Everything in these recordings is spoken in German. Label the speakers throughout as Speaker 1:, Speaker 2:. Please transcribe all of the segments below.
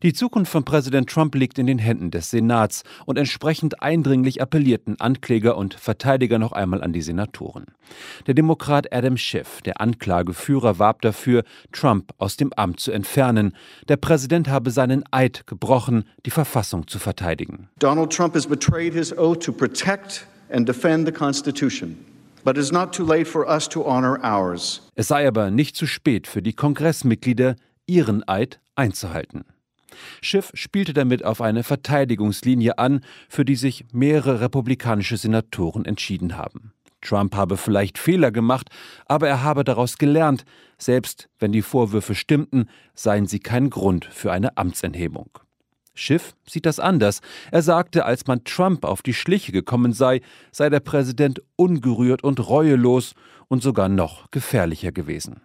Speaker 1: Die Zukunft von Präsident Trump liegt in den Händen des Senats und entsprechend eindringlich appellierten Ankläger und Verteidiger noch einmal an die Senatoren. Der Demokrat Adam Schiff, der Anklageführer, warb dafür, Trump aus dem Amt zu entfernen. Der Präsident habe seinen Eid gebrochen, die Verfassung zu verteidigen.
Speaker 2: Donald Trump has betrayed his oath to protect and defend the Constitution. But it's not too late for us to honor ours.
Speaker 1: Es sei aber nicht zu spät für die Kongressmitglieder, ihren Eid einzuhalten. Schiff spielte damit auf eine Verteidigungslinie an, für die sich mehrere republikanische Senatoren entschieden haben. Trump habe vielleicht Fehler gemacht, aber er habe daraus gelernt, selbst wenn die Vorwürfe stimmten, seien sie kein Grund für eine Amtsenthebung. Schiff sieht das anders. Er sagte, als man Trump auf die Schliche gekommen sei der Präsident ungerührt und reuelos und sogar noch gefährlicher gewesen.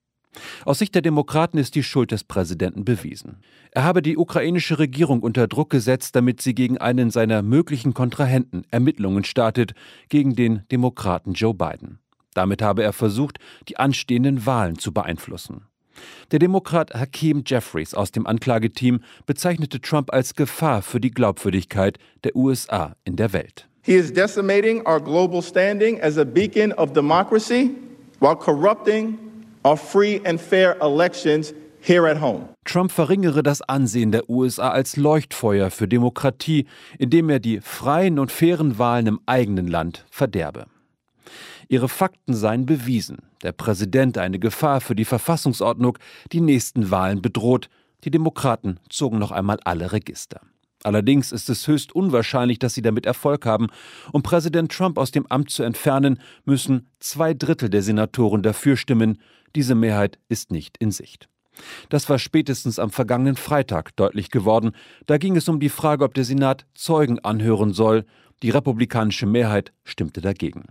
Speaker 1: Aus Sicht der Demokraten ist die Schuld des Präsidenten bewiesen. Er habe die ukrainische Regierung unter Druck gesetzt, damit sie gegen einen seiner möglichen Kontrahenten Ermittlungen startet, gegen den Demokraten Joe Biden. Damit habe er versucht, die anstehenden Wahlen zu beeinflussen. Der Demokrat Hakeem Jeffries aus dem Anklageteam bezeichnete Trump als Gefahr für die Glaubwürdigkeit der USA in der Welt.
Speaker 3: He is decimating our global standing as a beacon of democracy while corrupting our free and fair elections here at home.
Speaker 1: Trump verringere das Ansehen der USA als Leuchtfeuer für Demokratie, indem er die freien und fairen Wahlen im eigenen Land verderbe. Ihre Fakten seien bewiesen. Der Präsident eine Gefahr für die Verfassungsordnung, die nächsten Wahlen bedroht. Die Demokraten zogen noch einmal alle Register. Allerdings ist es höchst unwahrscheinlich, dass sie damit Erfolg haben. Um Präsident Trump aus dem Amt zu entfernen, müssen 2/3 der Senatoren dafür stimmen. Diese Mehrheit ist nicht in Sicht. Das war spätestens am vergangenen Freitag deutlich geworden. Da ging es um die Frage, ob der Senat Zeugen anhören soll. Die republikanische Mehrheit stimmte dagegen.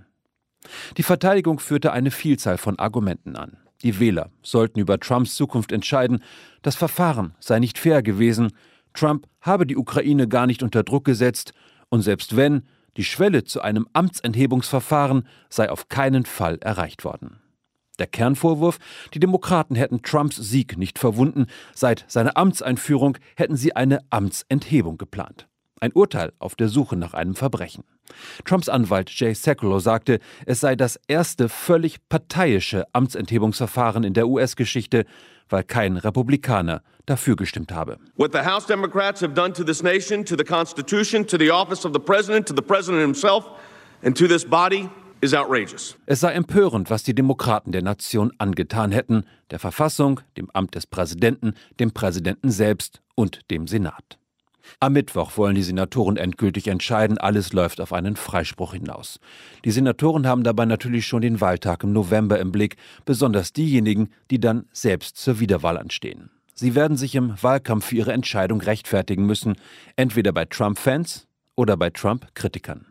Speaker 1: Die Verteidigung führte eine Vielzahl von Argumenten an. Die Wähler sollten über Trumps Zukunft entscheiden. Das Verfahren sei nicht fair gewesen. Trump habe die Ukraine gar nicht unter Druck gesetzt. Und selbst wenn, die Schwelle zu einem Amtsenthebungsverfahren sei auf keinen Fall erreicht worden. Der Kernvorwurf, die Demokraten hätten Trumps Sieg nicht verwunden. Seit seiner Amtseinführung hätten sie eine Amtsenthebung geplant. Ein Urteil auf der Suche nach einem Verbrechen. Trumps Anwalt Jay Sekulow sagte, es sei das erste völlig parteiische Amtsenthebungsverfahren in der US-Geschichte, weil kein Republikaner dafür gestimmt habe.
Speaker 4: What the House Democrats have done to this nation, to the Constitution, to the office of the President himself and to this body is outrageous.
Speaker 1: Es sei empörend, was die Demokraten der Nation angetan hätten, der Verfassung, dem Amt des Präsidenten, dem Präsidenten selbst und dem Senat. Am Mittwoch wollen die Senatoren endgültig entscheiden. Alles läuft auf einen Freispruch hinaus. Die Senatoren haben dabei natürlich schon den Wahltag im November im Blick, besonders diejenigen, die dann selbst zur Wiederwahl anstehen. Sie werden sich im Wahlkampf für ihre Entscheidung rechtfertigen müssen, entweder bei Trump-Fans oder bei Trump-Kritikern.